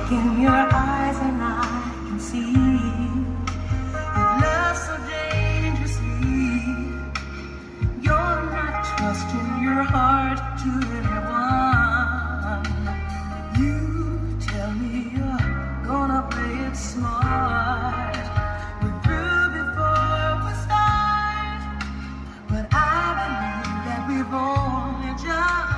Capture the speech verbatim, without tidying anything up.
look in your eyes and I can see you've loved so dangerously. You're not trusting your heart to anyone. You tell me you're gonna play it smart. We're through before we start, but I believe that we've only just